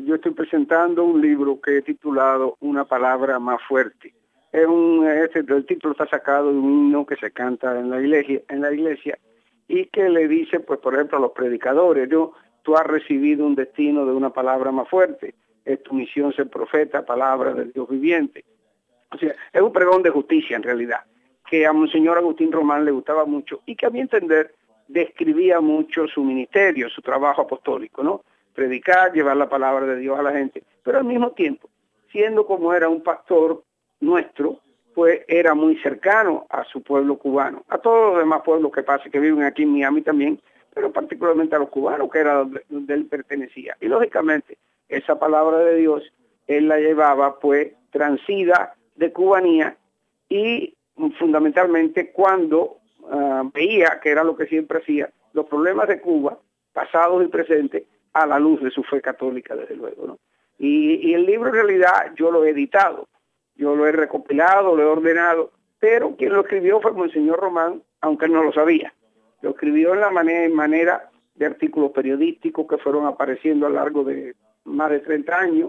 yo estoy presentando un libro que he titulado Una palabra más fuerte. El título está sacado de un himno que se canta en la iglesia y que le dice, pues por ejemplo, a los predicadores, tú has recibido un destino de una palabra más fuerte, es tu misión ser profeta, palabra del Dios viviente. O sea, es un pregón de justicia en realidad, que a Monseñor Agustín Román le gustaba mucho y que a mi entender describía mucho su ministerio, su trabajo apostólico, ¿no? Predicar, llevar la palabra de Dios a la gente, pero al mismo tiempo, siendo como era un pastor nuestro, pues era muy cercano a su pueblo cubano, a todos los demás pueblos que viven aquí en Miami también, pero particularmente a los cubanos, que era donde él pertenecía. Y lógicamente, esa palabra de Dios, él la llevaba pues transida de cubanía y fundamentalmente cuando veía, que era lo que siempre hacía, los problemas de Cuba, pasados y presentes, a la luz de su fe católica, desde luego, ¿no? Y el libro en realidad yo lo he editado, yo lo he recopilado, lo he ordenado, pero quien lo escribió fue Monseñor Román, aunque él no lo sabía. Lo escribió en la manera de artículos periodísticos que fueron apareciendo a lo largo de más de 30 años,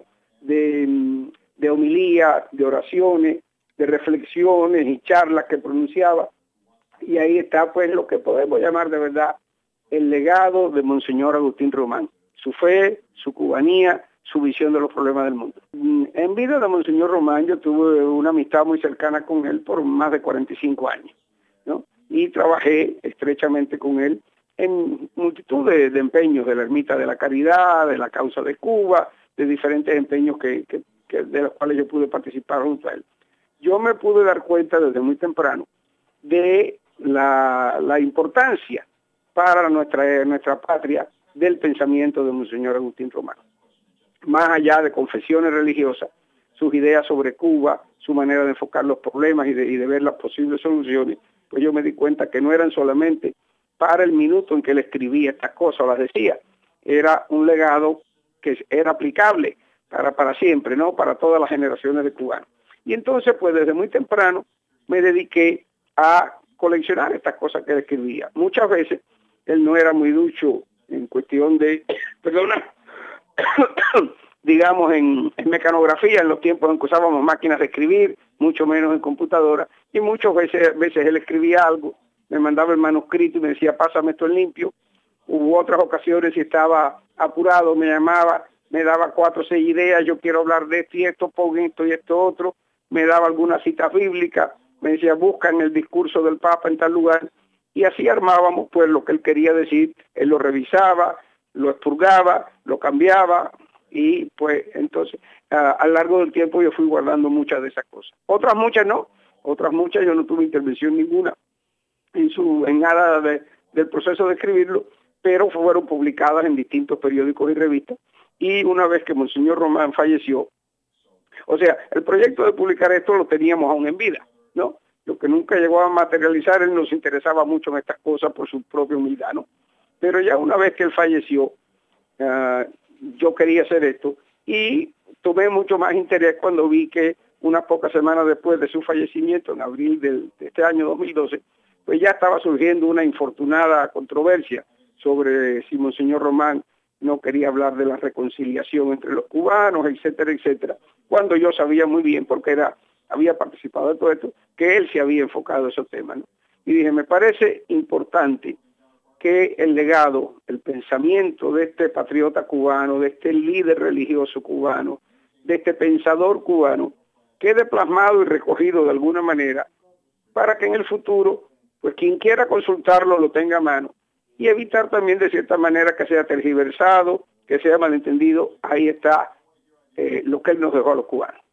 de homilías, de oraciones, de reflexiones y charlas que pronunciaba. Y ahí está pues lo que podemos llamar de verdad el legado de Monseñor Agustín Román. Su fe, su cubanía, su visión de los problemas del mundo. En vida de Monseñor Román yo tuve una amistad muy cercana con él por más de 45 años, ¿no? Y trabajé estrechamente con él en multitud de empeños de la Ermita de la Caridad, de la causa de Cuba, de diferentes empeños de los cuales yo pude participar junto a él. Yo me pude dar cuenta desde muy temprano de la importancia para nuestra patria del pensamiento de Monseñor Agustín Román. Más allá de confesiones religiosas, sus ideas sobre Cuba, su manera de enfocar los problemas y de ver las posibles soluciones, pues yo me di cuenta que no eran solamente para el minuto en que él escribía estas cosas o las decía, era un legado que era aplicable para siempre, ¿no? Para todas las generaciones de cubanos. Y entonces, pues desde muy temprano me dediqué a coleccionar estas cosas que él escribía. Muchas veces él no era muy ducho en cuestión de, digamos en mecanografía, en los tiempos en que usábamos máquinas de escribir, mucho menos en computadora, y muchas veces él escribía algo, me mandaba el manuscrito y me decía, pásame esto en limpio. Hubo otras ocasiones, si estaba apurado, me llamaba, me daba 4 o 6 ideas, yo quiero hablar de esto y esto, pon esto y esto otro, me daba algunas citas bíblicas, me decía, buscan el discurso del Papa en tal lugar, y así armábamos pues lo que él quería decir. Él lo revisaba, lo expurgaba, lo cambiaba, y pues entonces a lo largo del tiempo yo fui guardando muchas de esas cosas. Otras muchas no, otras muchas yo no tuve intervención ninguna en nada del proceso de escribirlo, pero fueron publicadas en distintos periódicos y revistas, y una vez que Monseñor Román falleció, o sea, el proyecto de publicar esto lo teníamos aún en vida, ¿no? Lo que nunca llegó a materializar, él nos interesaba mucho en estas cosas por su propia humildad, ¿no? Pero ya una vez que él falleció, yo quería hacer esto, y tomé mucho más interés cuando vi que unas pocas semanas después de su fallecimiento, en abril de este año 2012, pues ya estaba surgiendo una infortunada controversia sobre si Monseñor Román no quería hablar de la reconciliación entre los cubanos, etcétera, etcétera, cuando yo sabía muy bien, porque había participado de todo esto, que él se había enfocado en esos temas, ¿no? Y dije, me parece importante que el legado, el pensamiento de este patriota cubano, de este líder religioso cubano, de este pensador cubano, quede plasmado y recogido de alguna manera, para que en el futuro, pues quien quiera consultarlo lo tenga a mano, y evitar también de cierta manera que sea tergiversado, que sea malentendido. Ahí está lo que él nos dejó a los cubanos.